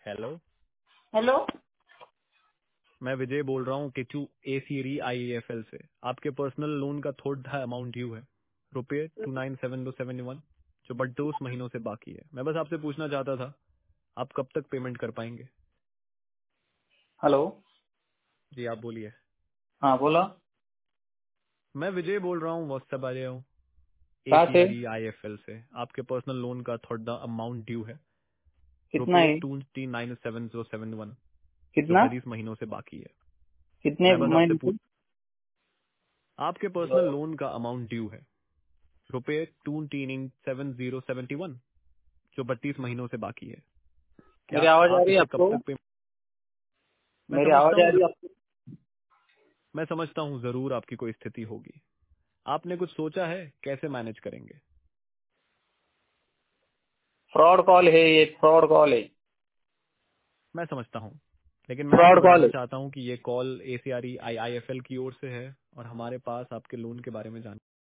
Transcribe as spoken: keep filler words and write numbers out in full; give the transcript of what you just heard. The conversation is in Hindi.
हेलो। हेलो। मैं विजय बोल रहा हूँ किचू ए सीरी आई एफ एल से। आपके पर्सनल लोन का थोड़ा अमाउंट ड्यू है, रुपये टू नाइन सेवन दो सेवन वन, जो बत्तीस महीनों से बाकी है। मैं बस आपसे पूछना चाहता था, आप कब तक पेमेंट कर पाएंगे? हेलो। जी आप बोलिए। हाँ बोलो। मैं विजय बोल रहा हूँ, व्हाट्सएप आ रहा हूँ ए कहाँ से? सीरी आई एफ एल से। आपके पर्सनल लोन का थोड़ा अमाउंट ड्यू है, कितना रुपये है? टू नाइन सेवन दो सेवन वन, जो कितना? बत्तीस महीनों से बाकी है। कितने मैं बस आपसे महीने पूछ से? आपके पर्सनल लोन का अमाउंट ड्यू है, रुपये two seven zero seventy one, जो बत्तीस महीनों से बाकी है। क्या मेरी आवाज आ आप रही है इसे कब आपको? तक पे? मैं मेरी समझता आवाज आ हूँ रही है आपको? मैं समझता हूँ जरूर आपकी कोई स्थिति होगी। आपने कुछ सोचा है कैसे मैनेज करेंगे? फ्रॉड कॉल है ये, फ्रॉड कॉल है। मैं समझता हूँ, लेकिन मैं आपको फ्रॉड कॉल बताना है। चाहता हूँ कि ये call A C R E I I F L की ओर से है और हमारे पास आपके लोन के बारे में जान